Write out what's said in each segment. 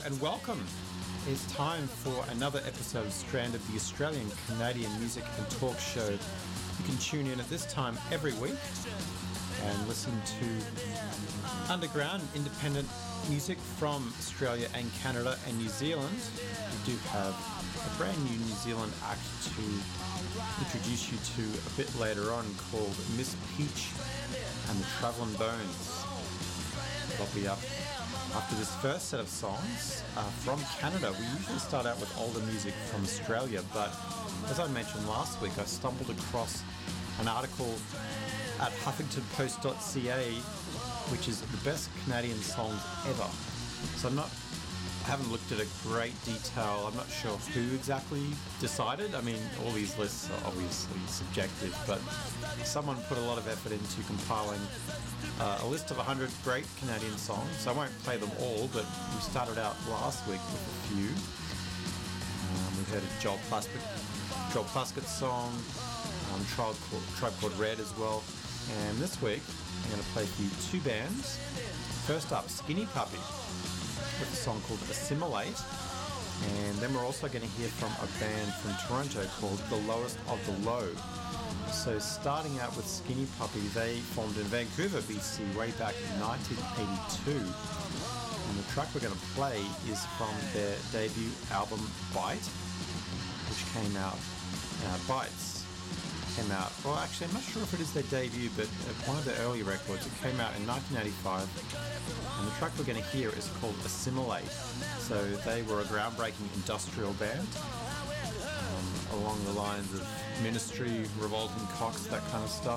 and welcome. It's time for another episode of Stranded, the Australian Canadian music and talk show. You can tune in at this time every week and listen to underground independent music from Australia and Canada and New Zealand. We do have a brand new New Zealand act to introduce you to a bit later on called Miss Peach and the Travelling Bones. I'll be up after this first set of songs from Canada. We usually start out with older music from Australia, but as I mentioned last week, I stumbled across an article at huffingtonpost.ca which is the best Canadian songs ever. So I haven't looked at a great detail. I'm not sure who exactly decided. I mean, all these lists are obviously subjective, but someone put a lot of effort into compiling a list of 100 great Canadian songs. I won't play them all, but we started out last week with a few. We heard a Joel Plaskett song, Tribe Called Red as well. And this week, I'm going to play for you two bands. First up, Skinny Puppy, with a song called Assimilate. And then we're also going to hear from a band from Toronto called The Lowest of the Low. So starting out with Skinny Puppy, they formed in Vancouver, BC, way back in 1982. And the track we're going to play is from their debut album, Bite, which came out, Bites came out, well actually I'm not sure if it is their debut, but one of their early records. It came out in 1985, and the track we're going to hear is called Assimilate. So they were a groundbreaking industrial band, along the lines of Ministry, Revolting Cocks, that kind of stuff.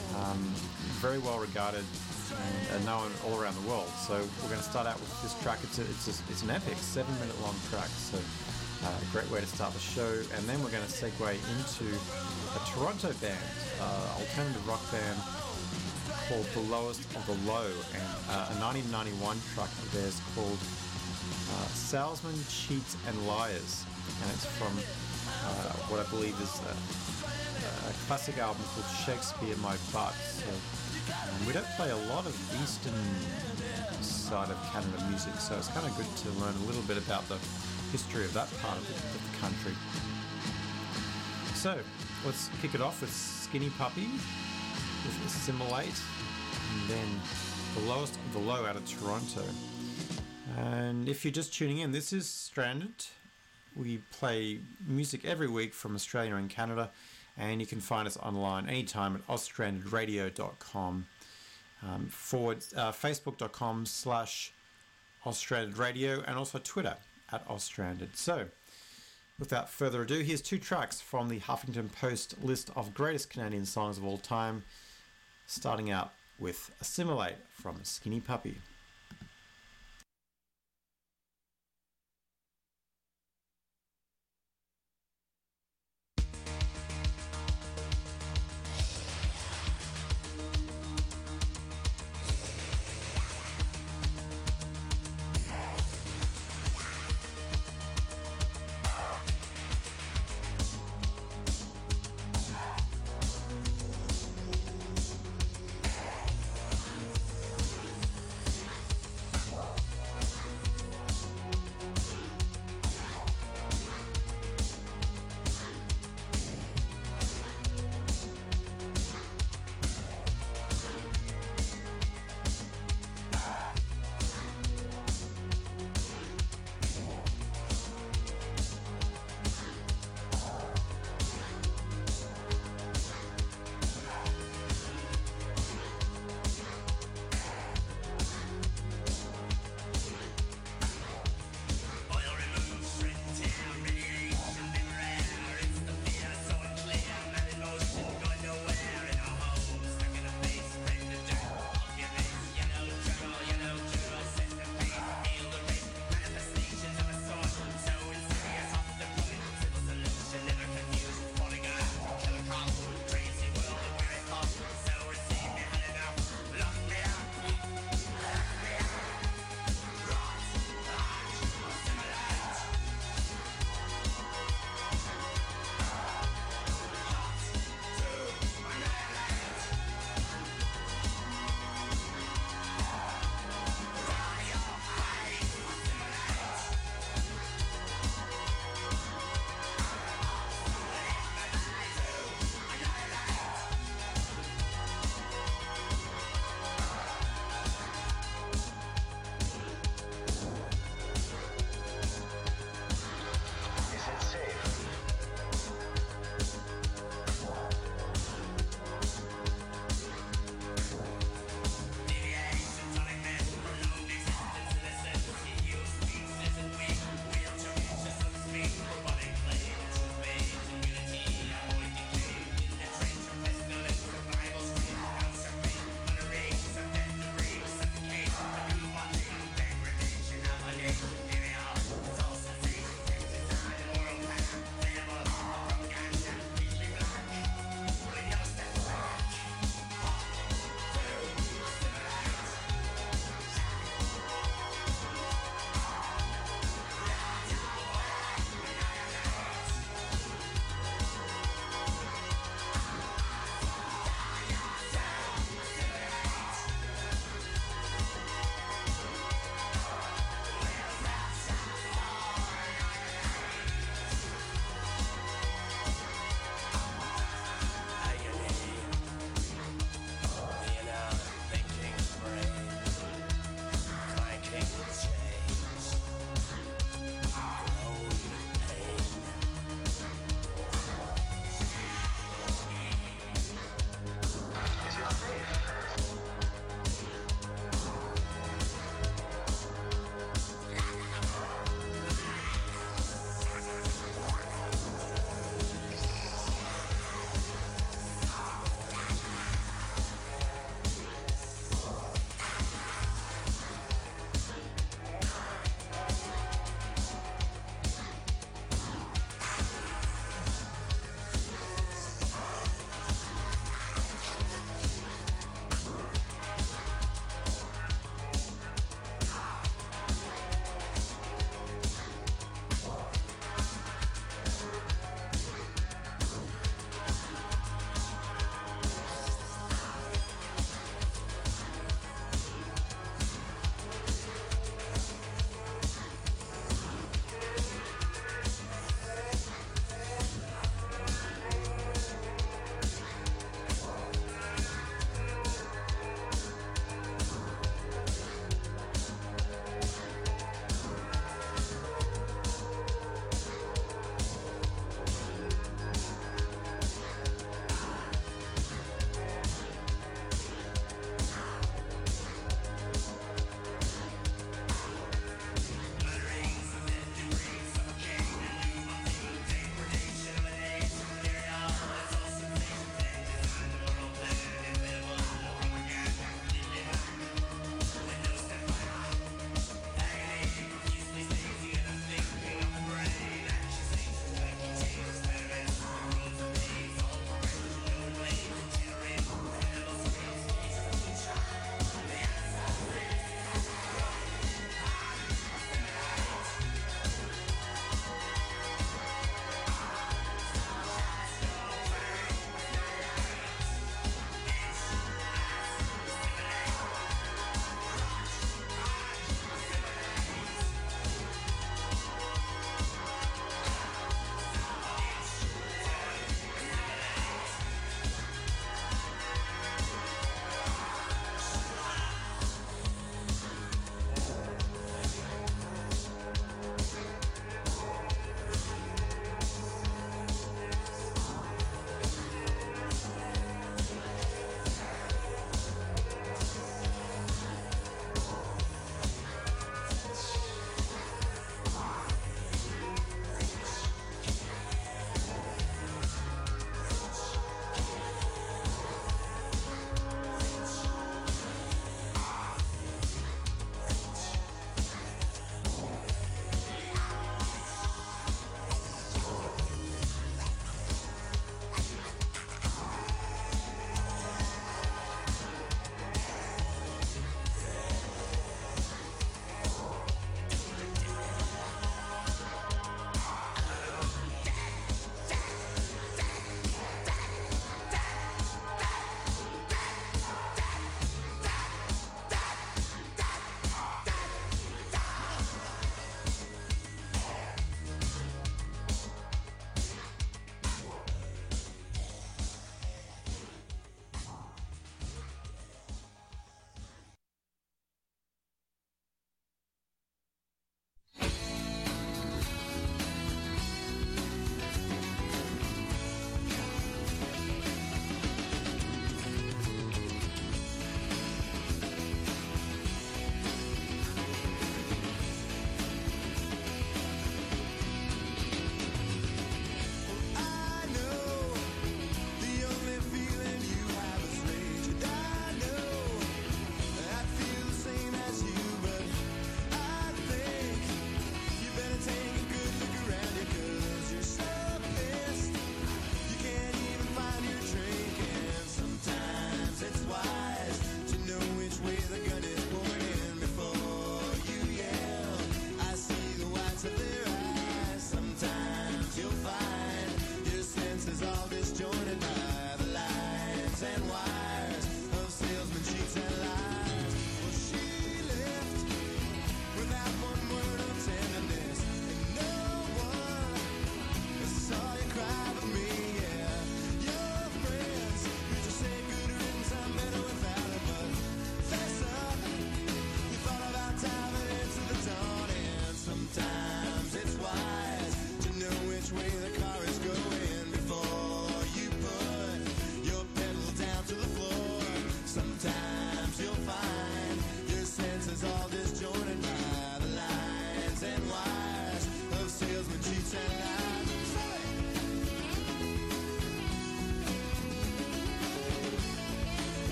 Very well regarded and known all around the world. So we're going to start out with this track. It's an epic 7-minute long track, so a great way to start the show. And then we're going to segue into a Toronto band, alternative rock band called The Lowest of the Low, and a 1991 track of theirs called Salesmen, Cheats and Liars, and it's from what I believe is a classic album called Shakespeare My Butt. So we don't play a lot of eastern side of Canada music, so it's kind of good to learn a little bit about the history of that part of the country. So let's kick it off with Skinny Puppy with Assimilate, and then The Lowest of the Low out of Toronto. And if you're just tuning in, this is Stranded. We play music every week from Australia and Canada, and you can find us online anytime at austranded.com, facebook.com/austranded and also Twitter at austranded. So without further ado, here's two tracks from the Huffington Post list of greatest Canadian songs of all time, starting out with Assimilate from Skinny Puppy.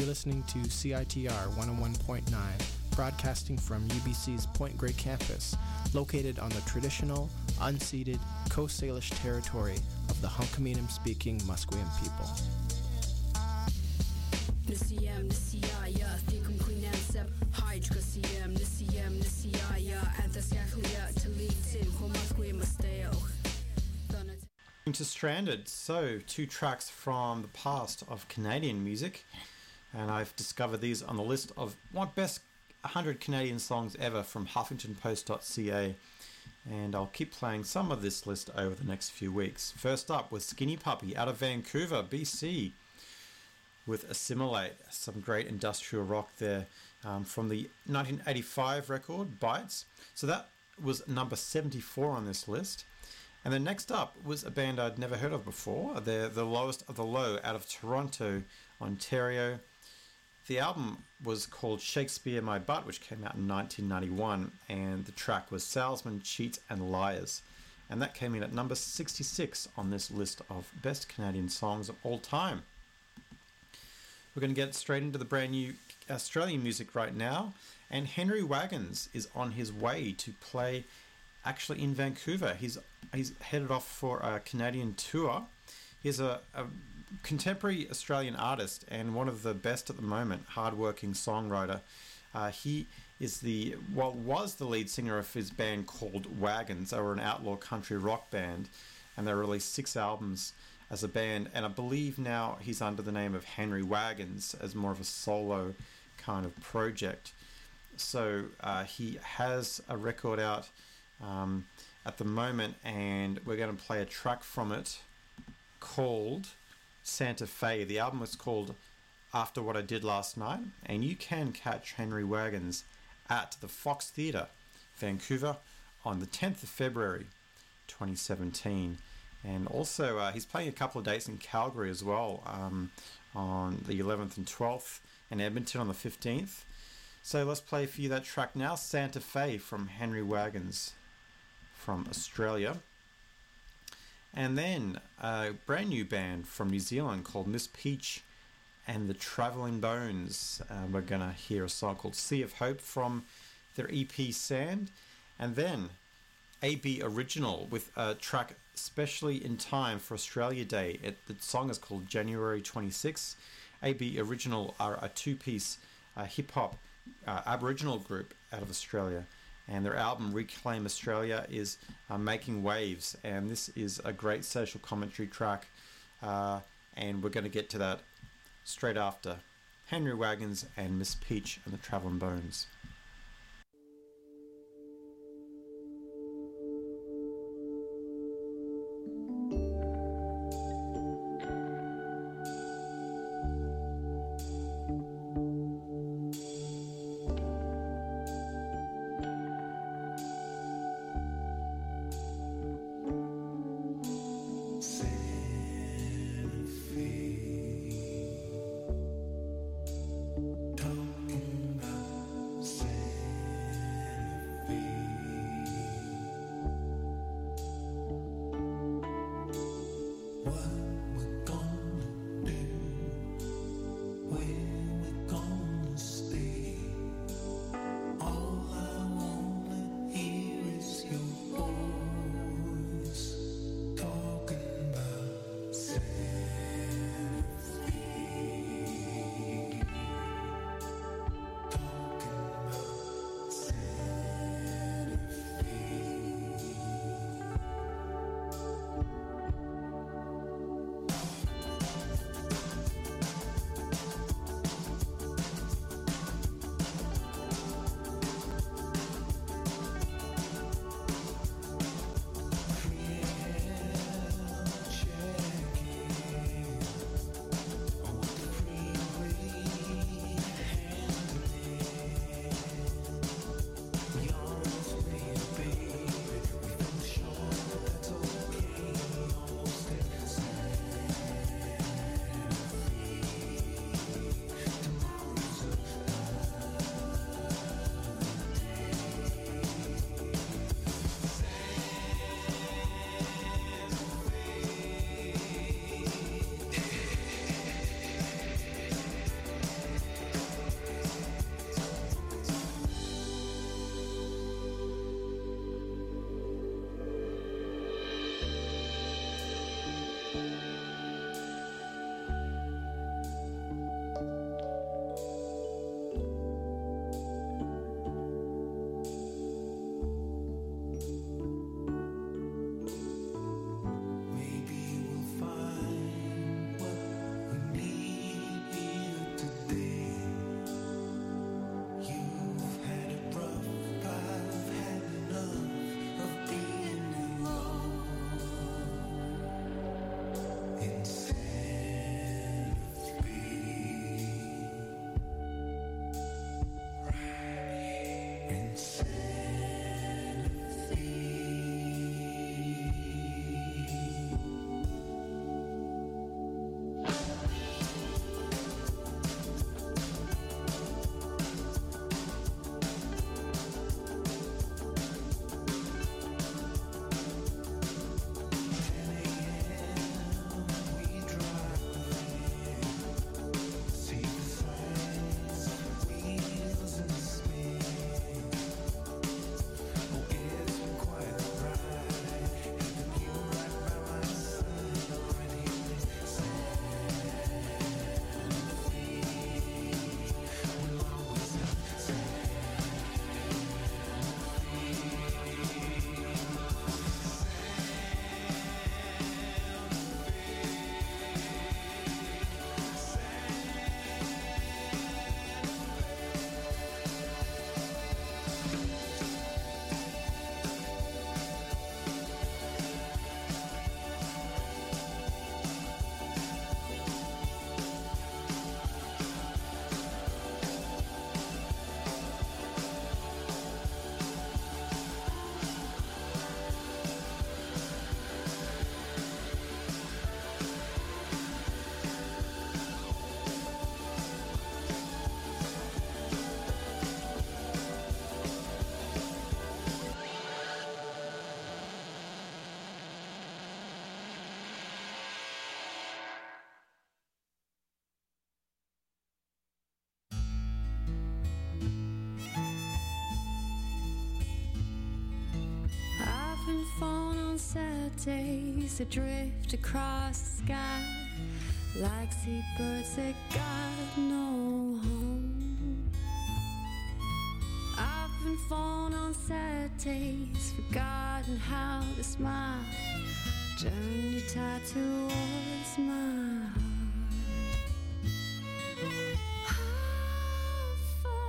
You're listening to CITR 101.9, broadcasting from UBC's Point Grey campus, located on the traditional, unceded Coast Salish territory of the Hunkaminam-speaking Musqueam people. To Stranded, so 2 tracks from the past of Canadian music, and I've discovered these on the list of what best 100 Canadian songs ever from HuffingtonPost.ca, and I'll keep playing some of this list over the next few weeks. First up was Skinny Puppy out of Vancouver, BC, with Assimilate, some great industrial rock there, from the 1985 record Bites. So that was number 74 on this list. And then next up was a band I'd never heard of before. They're the lowest of the low out of Toronto, Ontario. The album was called Shakespeare My Butt, which came out in 1991, and the track was Salesmen, Cheats and Liars. And that came in at number 66 on this list of best Canadian songs of all time. We're going to get straight into the brand new Australian music right now, and Henry Wagons is on his way to play actually in Vancouver. He's headed off for a Canadian tour. He's a contemporary Australian artist and one of the best at the moment, hardworking songwriter. He is was the lead singer of his band called Wagons. They were an outlaw country rock band, and they released 6 albums as a band, and I believe now he's under the name of Henry Wagons as more of a solo kind of project. So he has a record out at the moment, and we're going to play a track from it called Santa Fe. The album was called After What I Did Last Night, and you can catch Henry Wagons at the Fox Theatre, Vancouver, on the 10th of February 2017. And also he's playing a couple of dates in Calgary as well, on the 11th and 12th, and Edmonton on the 15th. So let's play for you that track now, Santa Fe from Henry Wagons from Australia. And then a brand new band from New Zealand called Miss Peach and the Travelling Bones. We're going to hear a song called Sea of Hope from their EP Sand. And then AB Original with a track specially in time for Australia Day. The song is called January 26. AB Original are a 2-piece hip-hop Aboriginal group out of Australia, and their album Reclaim Australia is making waves, and this is a great social commentary track, and we're going to get to that straight after Henry Wagons and Miss Peach and the Travelling Bones. Talking about on sad days that drift across the sky like seabirds that got no home. I've been falling on sad days, forgotten how to smile. Turn your tide towards my heart. I've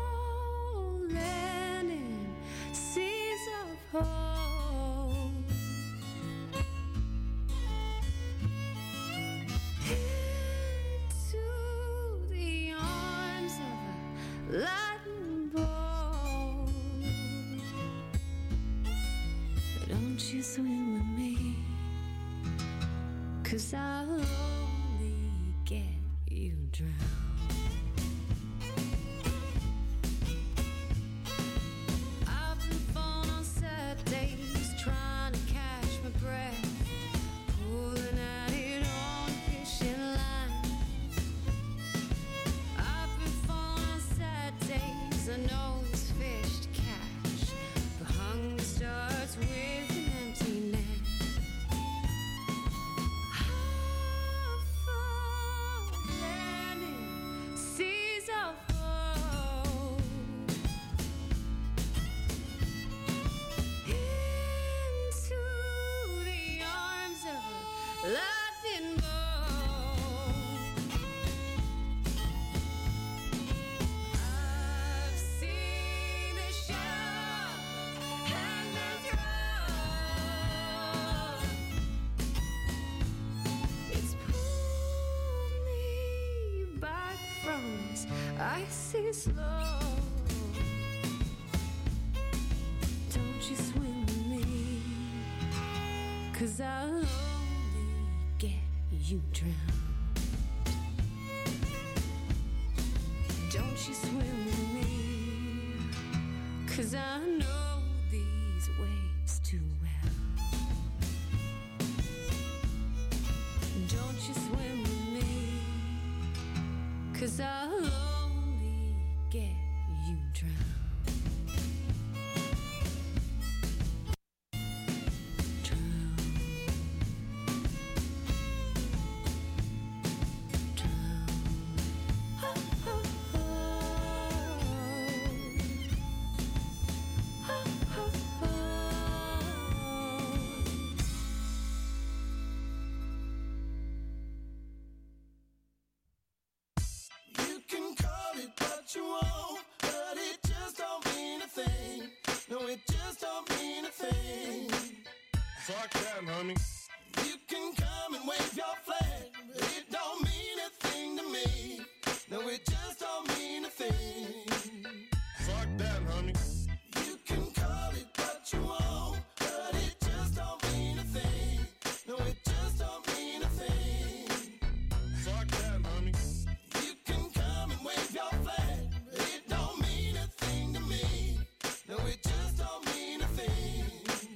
fallen in seas of hope, into the arms of a lightning bolt. Don't you swim with me, 'cause I'll only get you drowned. I've been falling on sad days, trying to catch my breath, pulling at it on a fishing line. I've been falling on sad days, I know there's fish to catch, but hunger starts with an empty net. I've fallen in seas of hope, into the arms of a lightning bolt. I've seen the shore and the throne. It's pulled me back from this icy slow. Don't you swim with me, 'cause I'll only get you drowned. Don't you swim with me, 'cause I know these waves too well. Don't you swim with me, 'cause I'll only get you drowned. Drown. Drown. Oh, oh, oh. Oh, oh, oh. You can call it what you want, but it just don't mean a thing. No, it just don't mean a thing. Fuck that, homie. You can come and wave your flag, but it don't mean a thing to me. No, it just don't mean a thing. Fuck that, homie. You can call it what you want, but it just don't mean a thing. No, it just don't mean a thing. Fuck that, homie. You can come and wave your flag, but it don't mean a thing to me. No, it just don't mean a thing.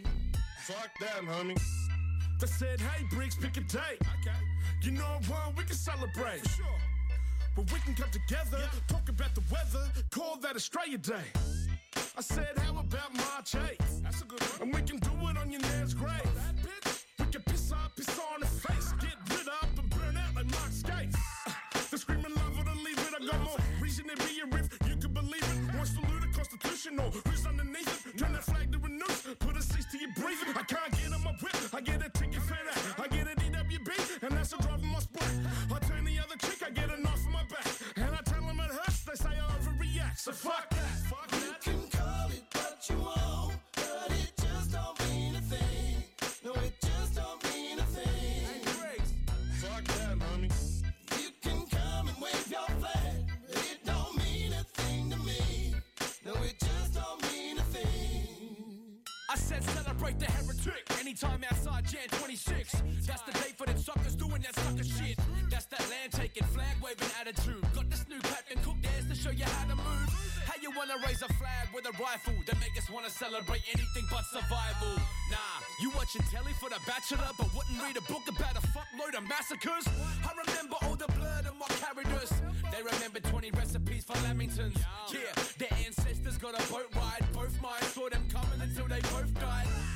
Fuck that, homie. They said, hey, Briggs, pick a date. Okay. You know what? We can celebrate. For sure. But we can come together, talk about the weather, call that Australia Day. I said, how about March 8th? That's a good one. And we can do it on your nan's grave. That bitch. We can piss on her face, get lit up and burn out like Mark Skates. The screaming love it or leave it. I got more reason to be a riff. You can believe it. Wants to loot a constitutional. Who's underneath it? Turn that flag to a noose. Put a cease to your breathing. I can't get on my whip. I get a ticket for that. I get an EWB, and that's a driver my split. I turn the other cheek. I get a knife in my back, and I tell them it hurts. They say I overreact. So fuck that. Fuck You that. can call it what you want, but it just don't mean a thing. No, it just don't mean a thing. Fuck that, homie. You can come and wave your flag, but it don't mean a thing to me. No, it just don't mean a thing. I said celebrate the heretic anytime outside Jan 26. That's the day for them suckers doing that sucker shit. That's that land taking, flag waving attitude. Got this new Captain Cook dance to show you how to move. How you wanna raise a flag with a rifle that make us wanna celebrate anything but survival? Nah, you watching telly for The Bachelor, but wouldn't read a book about a fuckload of massacres. I remember all the blood and what carried us. They remember 20 recipes for lamingtons. Yeah, their ancestors got a boat ride. Both mine saw them coming until they both died. Fuck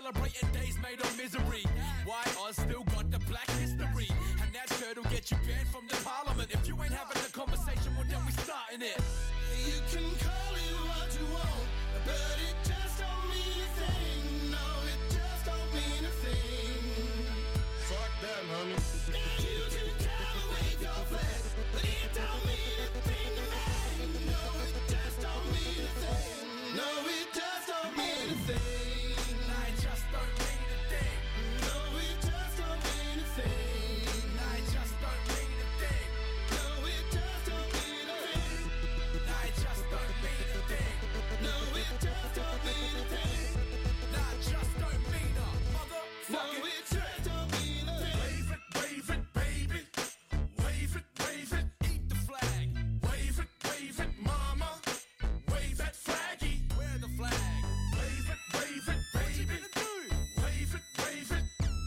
celebrating days made of misery. Why Oz still got the black history? And that shirt'll get you banned from the parliament. If you ain't having the conversation, well then we starting it. You can call it what you want, but it just don't mean a thing. No, it just don't mean a thing. Fuck that, homie. Now you can try to wave your flag, but it don't mean a thing to me. No, it just don't mean a thing. No, it just don't mean a thing. Nah, it just don't mean a thing. No, it just don't mean a thing. Nah, it just don't mean a thing. No, it just don't mean a thing. Nah, it just don't mean a thing. No, it just don't mean a thing. Nah, it just don't mean a No, motherfucking it just don't mean a thing. Wave it, baby. Wave it. eat the flag. Wave it, mama. Wave that flaggy. Wear the flag. Wave it, baby. What you gonna do? Wave it, baby.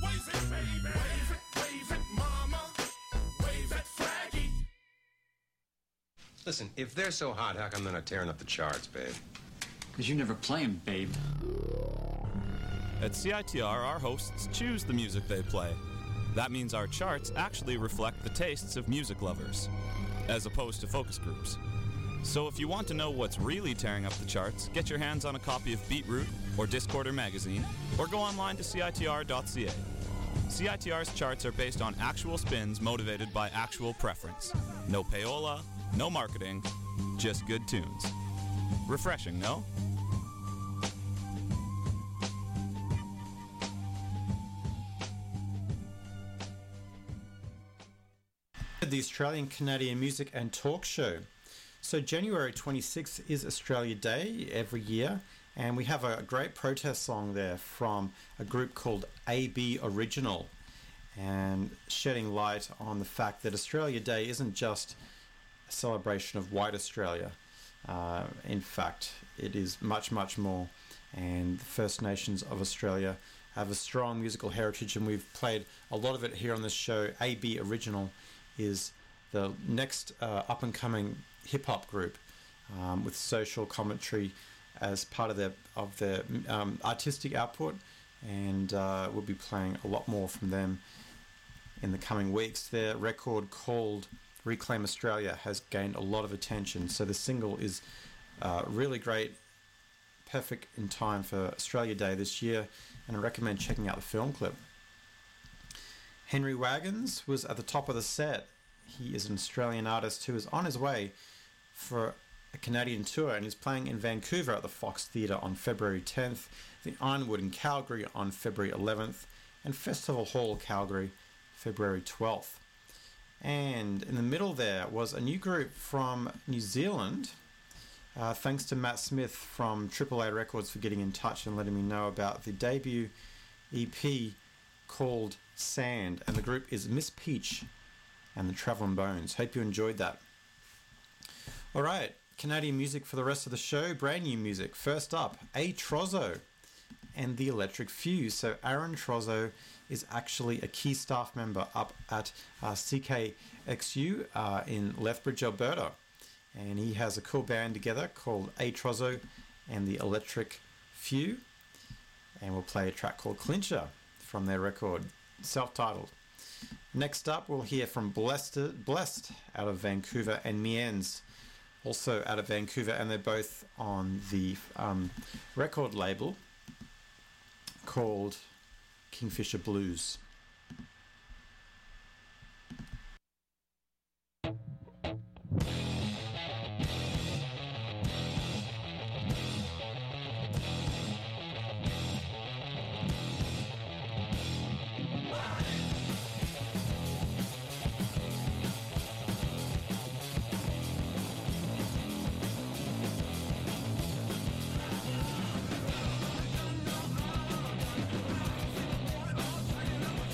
Wave it, mama. Wave that flaggy. Listen, if they're so hot, how come they're not tearing up the charts, babe? Because you never play 'em, babe. At CITR, our hosts choose the music they play. That means our charts actually reflect the tastes of music lovers, as opposed to focus groups. So if you want to know what's really tearing up the charts, get your hands on a copy of Beatroot or Discorder magazine, or go online to CITR.ca. CITR's charts are based on actual spins motivated by actual preference. No payola, no marketing, just good tunes. Refreshing, no? The Australian Canadian Music and Talk Show. So January 26th is Australia Day every year, and we have a great protest song there from a group called AB Original, and shedding light on the fact that Australia Day isn't just a celebration of white Australia. In fact, it is much, much more, and the First Nations of Australia have a strong musical heritage, and we've played a lot of it here on this show. AB Original is the next up-and-coming hip-hop group with social commentary as part of their artistic output, and we'll be playing a lot more from them in the coming weeks. Their record called Reclaim Australia has gained a lot of attention, so the single is really great, perfect in time for Australia Day this year, and I recommend checking out the film clip. Henry Wagons was at the top of the set. He is an Australian artist who is on his way for a Canadian tour, and is playing in Vancouver at the Fox Theatre on February 10th, the Ironwood in Calgary on February 11th, and Festival Hall Calgary February 12th. And in the middle there was a new group from New Zealand. Thanks to Matt Smith from AAA Records for getting in touch and letting me know about the debut EP called Sand, and the group is Miss Peach and the Travelin' Bones. Hope you enjoyed that. Alright, Canadian music for the rest of the show. Brand new music. First up, A Trozzo and the Electric Fuse. So Aaron Trozzo is actually a key staff member up at CKXU in Lethbridge, Alberta, and he has a cool band together called A Trozzo and the Electric Few, and we'll play a track called Clincher from their record, self-titled. Next up, we'll hear from Blessed out of Vancouver, and Miens, also out of Vancouver, and they're both on the record label called Kingfisher Blues. Thank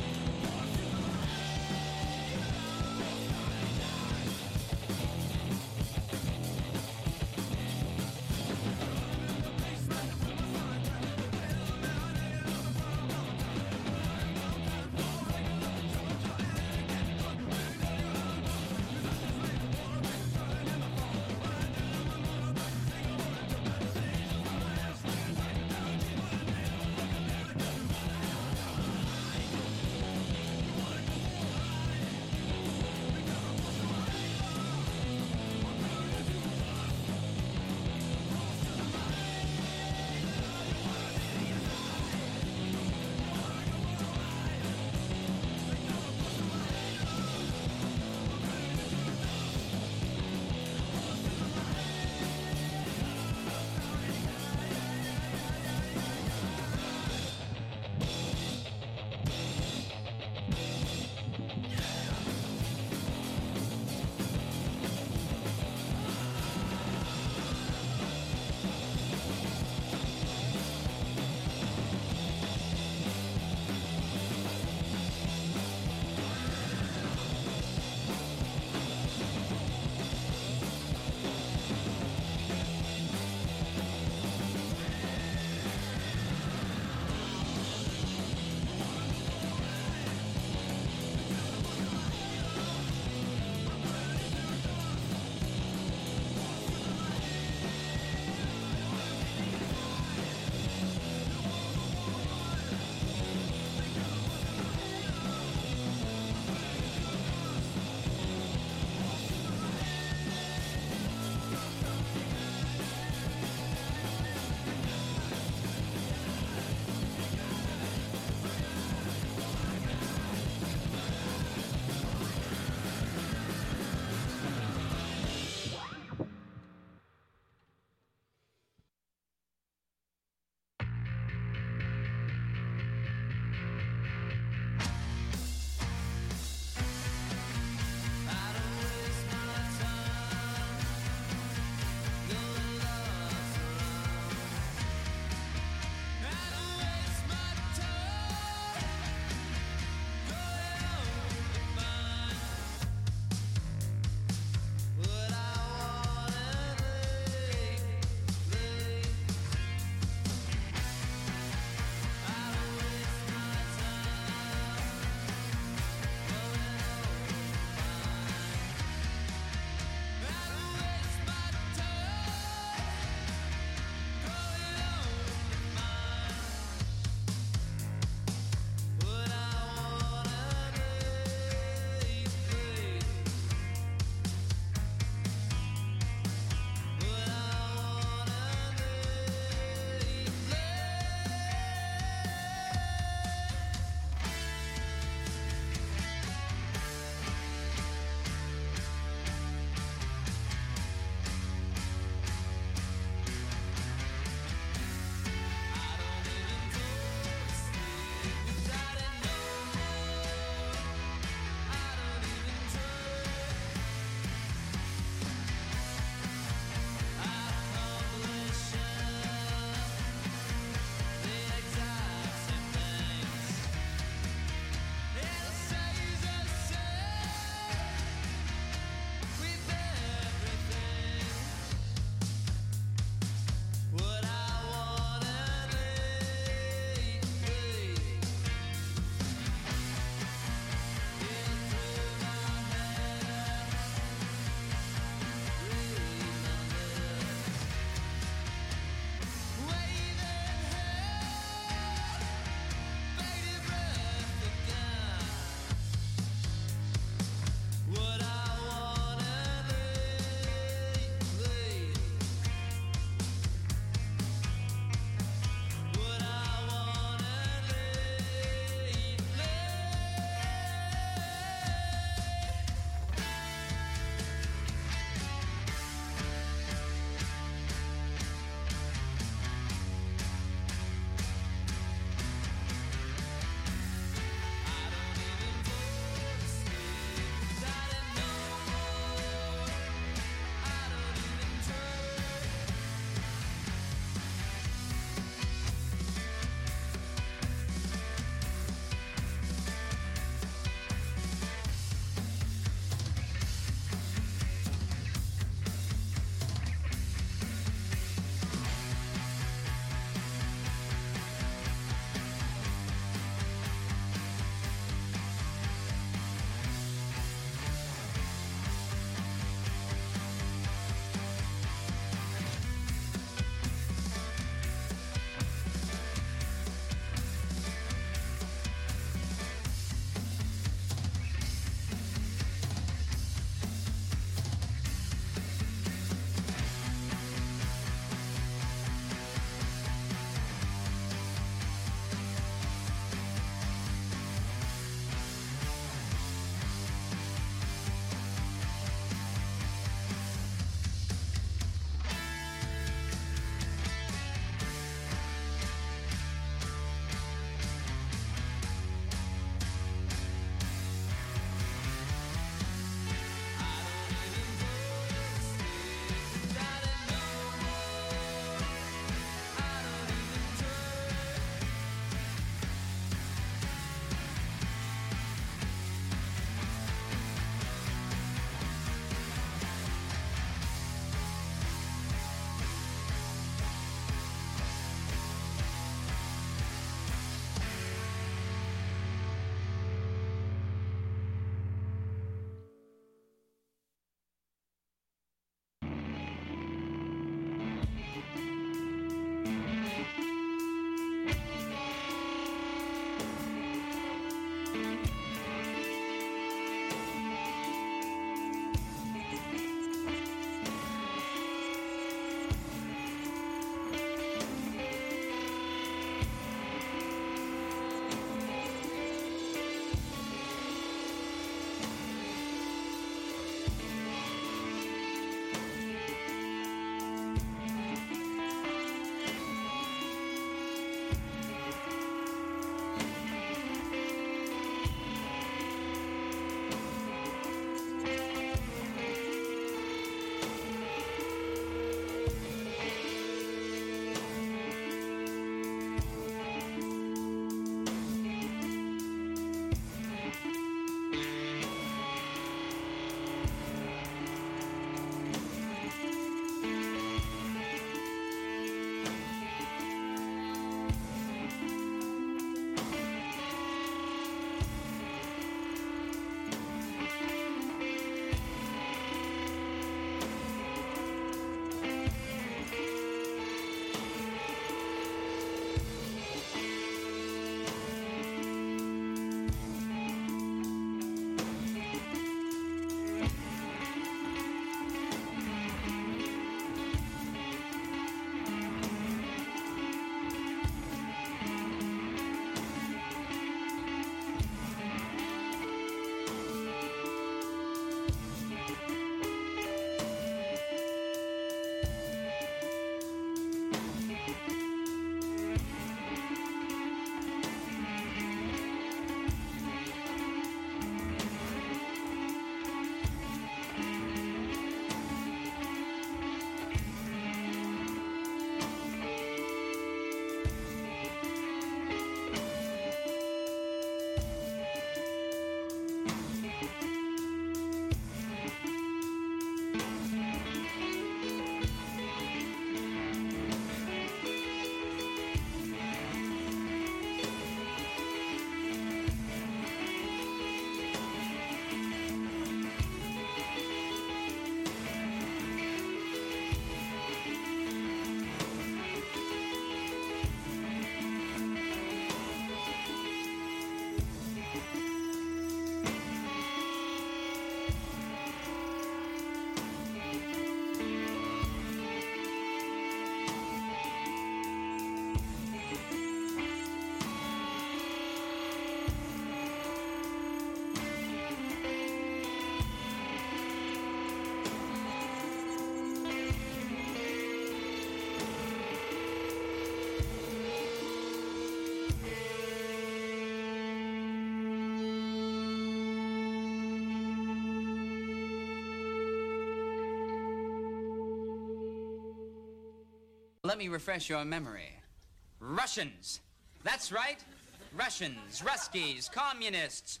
Let me refresh your memory. Russians. That's right. Russians, Ruskies, communists,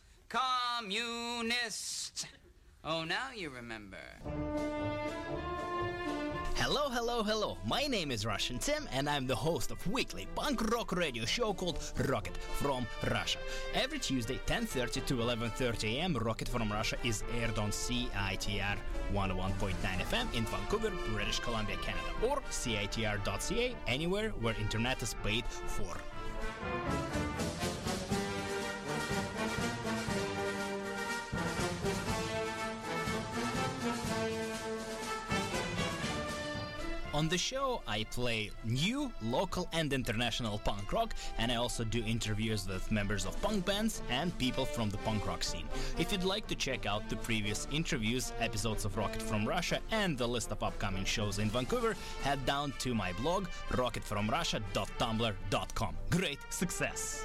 communists. Oh, now you remember. Hello, hello, hello. My name is Russian Tim, and I'm the host of weekly punk rock radio show called Rocket from Russia. Every Tuesday, 10:30 to 11:30 a.m., Rocket from Russia is aired on CITR 101.9 FM in Vancouver, British Columbia, Canada, or CITR.ca, anywhere where internet is paid for. On the show, I play new, local and international punk rock, and I also do interviews with members of punk bands and people from the punk rock scene. If you'd like to check out the previous interviews, episodes of Rocket from Russia, and the list of upcoming shows in Vancouver, head down to my blog, rocketfromrussia.tumblr.com. Great success!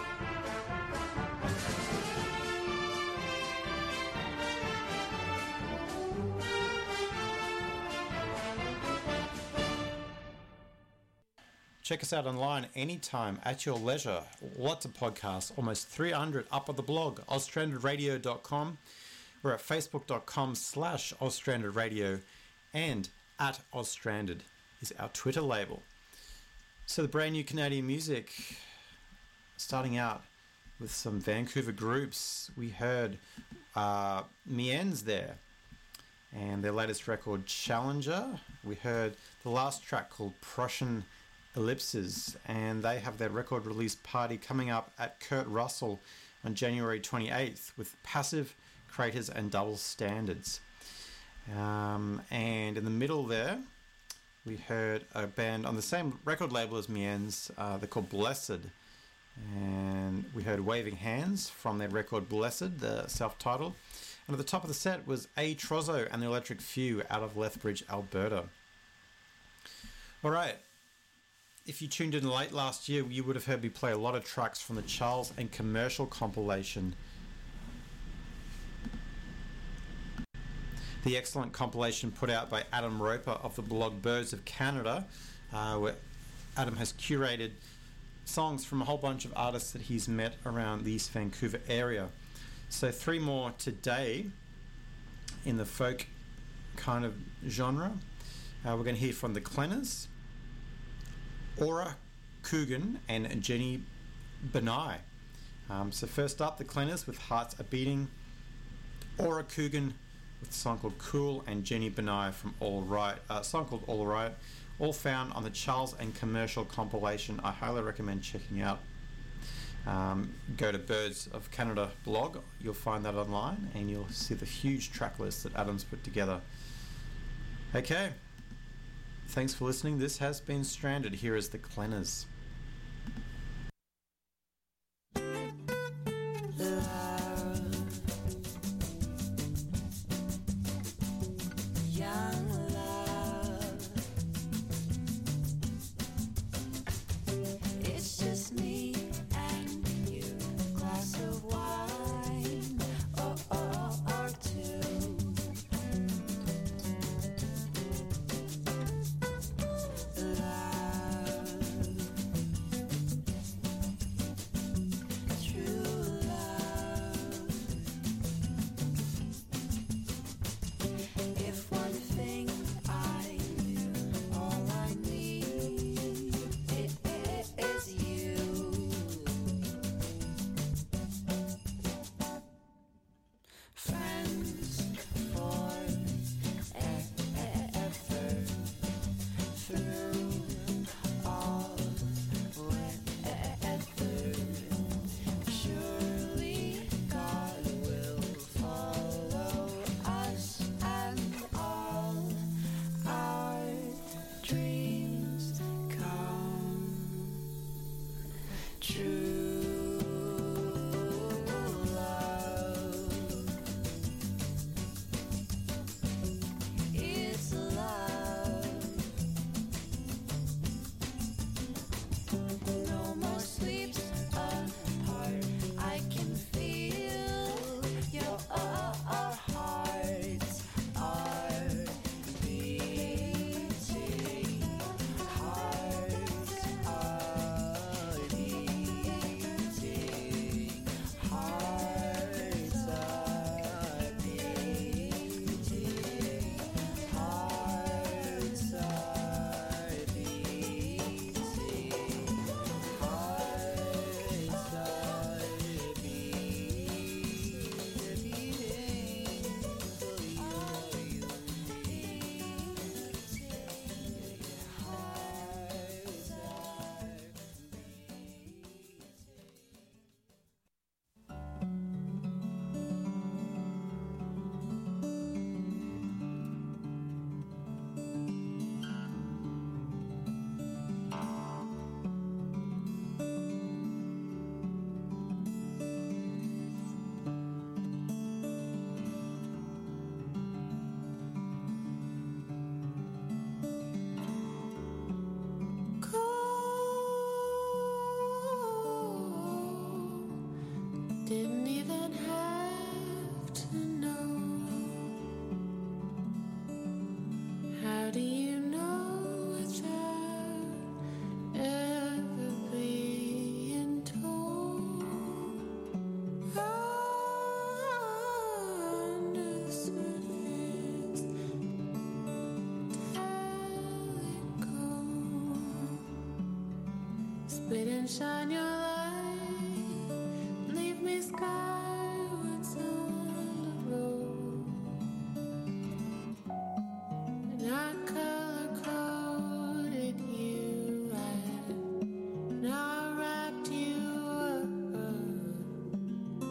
Check us out online anytime at your leisure. Lots of podcasts, almost 300 up on the blog, ozstrandedradio.com. We're at facebook.com/ozstrandedradio, and at ozstranded is our Twitter label. So the brand new Canadian music, starting out with some Vancouver groups. We heard Miens there, and their latest record, Challenger. We heard the last track called Prussian Ellipses, and they have their record release party coming up at Kurt Russell on January 28th with Passive, Craters and Double Standards. And in the middle there, we heard a band on the same record label as Mien's. They're called Blessed. And we heard Waving Hands from their record Blessed, the self-titled. And at the top of the set was A Trozo and the Electric Few out of Lethbridge, Alberta. All right. If you tuned in late last year, you would have heard me play a lot of tracks from the Charles and Commercial compilation. The excellent compilation put out by Adam Roper of the blog Birds of Canada, where Adam has curated songs from a whole bunch of artists that he's met around the East Vancouver area. So 3 more today in the folk kind of genre. We're going to hear from the Clenners, Aura Coogan and Jenny Benai. So first up, the Clenners with Hearts A Beating, Aura Coogan with a song called Cool, and Jenny Benai from All Right, a song called All Right, all found on the Charles and Commercial compilation. I highly recommend checking out. Go to Birds of Canada blog, you'll find that online, and you'll see the huge track list that Adam's put together. Okay, thanks for listening. This has been Stranded. Here is the Clenners. Didn't even have to know. How do you know without ever being told? On the surface, how it goes. Spit and shine your light. Leave me skywards on the road. And I color-coded you right. And I wrapped you up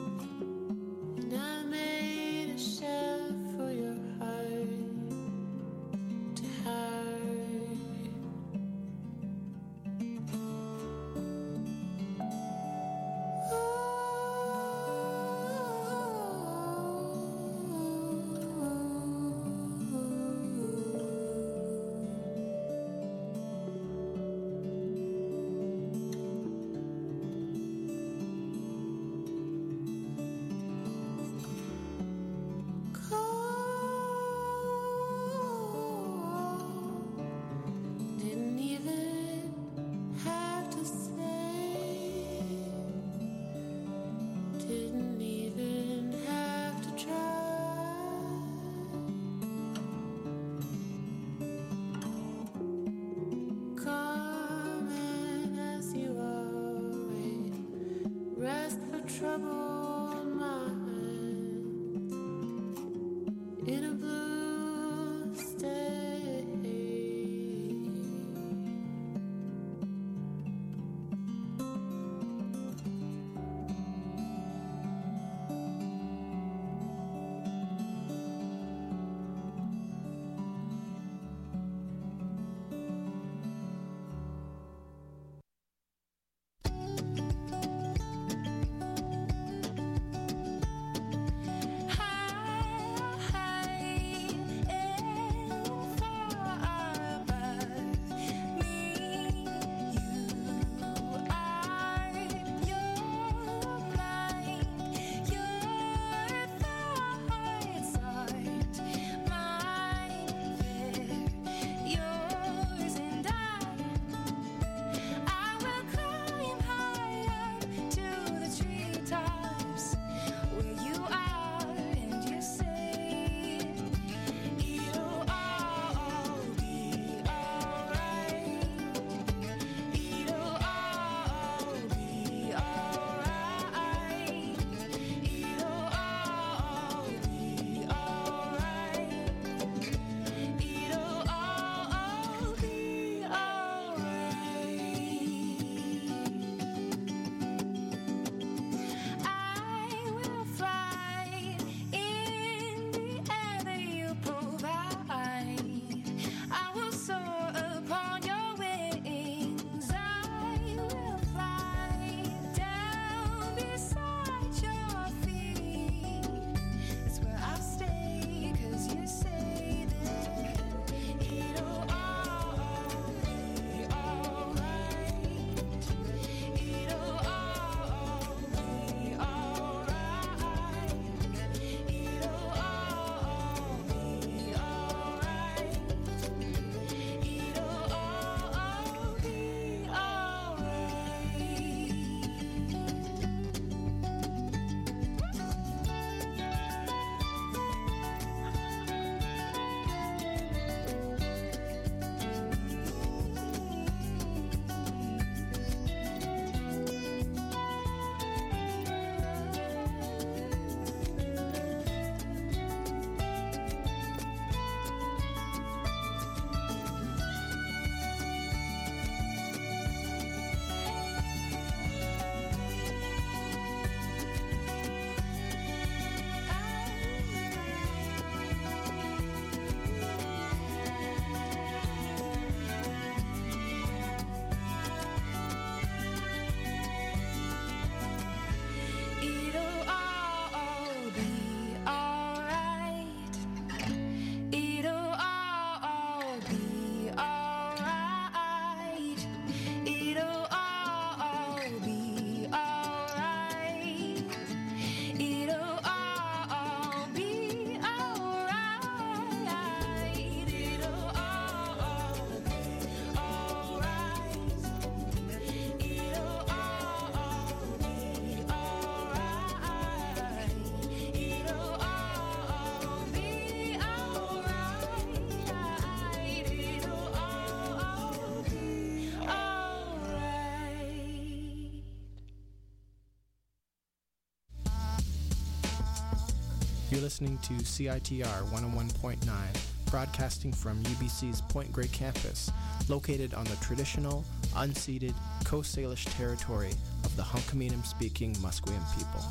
You're listening to CITR 101.9, broadcasting from UBC's Point Grey campus, located on the traditional, unceded Coast Salish territory of the Hunkaminam-speaking Musqueam people.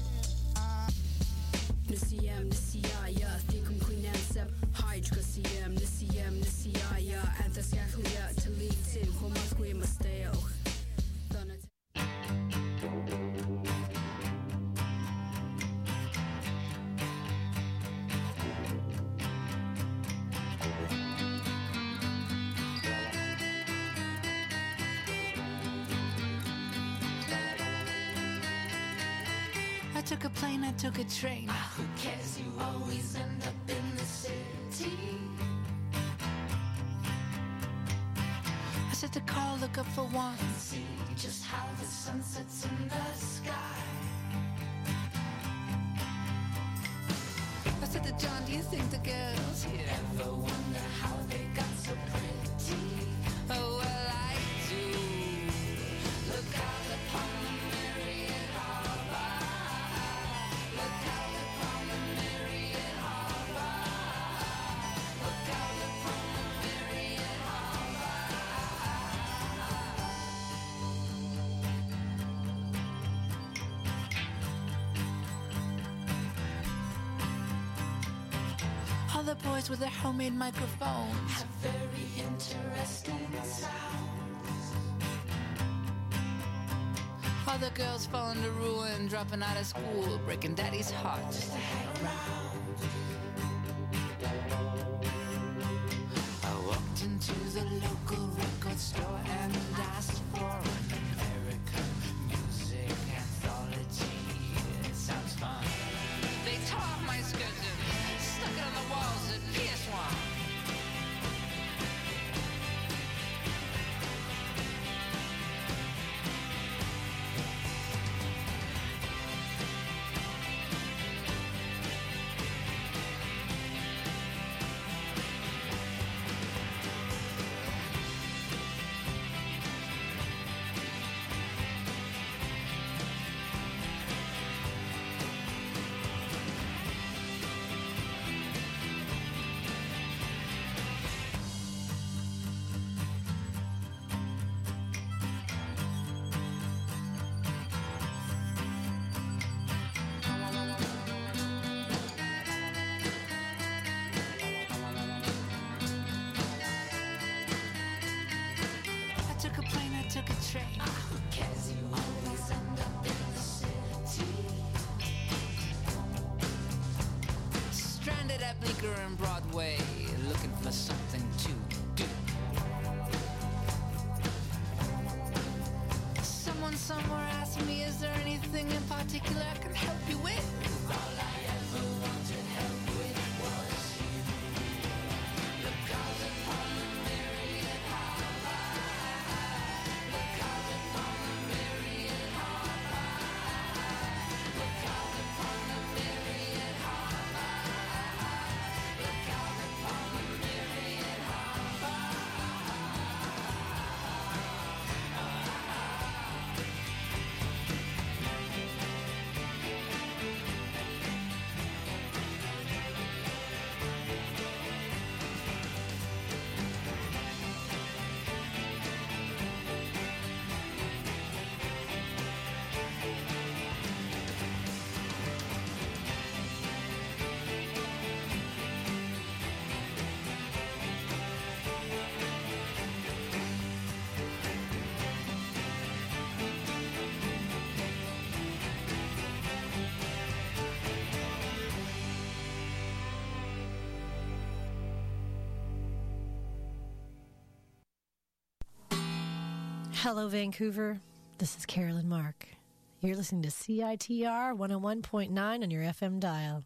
Nisiyam nisiyaya thikum quinansep hydrocasium nisiyam nisiyaya anthasyakhlia talitin homasque masteo. I took a plane, I took a train. Who cares? You always end up in the city. I set the car, look up for one. See just how the sun sets in the sky. I said to John, do you think the girls here ever wonder how they got so pretty? Oh, well, I do. Look out upon the Marion Harbor. Look out upon the Marion Harbor. Look out upon the Marion harbor. All the boys with their homemade microphones have very interesting sounds. All the girls falling to ruin, dropping out of school, breaking daddy's heart just to hang around. I walked into the local record store and asked for an American music anthology. It sounds fun. They tore off my skirt and stuck it on the walls at PS1. Took a train. Who cares? You always end up in the city. Stranded at Bleecker and Broadway, looking for something to do. Someone somewhere asked me, is there anything in particular I can help you with? All I ever wanted help with was you. Look out upon the Marion Harbor. Look out upon the Marion Harbor. Look out upon the Marion Harbor. Look out upon the Marion Harbor. Hello, Vancouver. This is Carolyn Mark. You're listening to CITR 101.9 on your FM dial.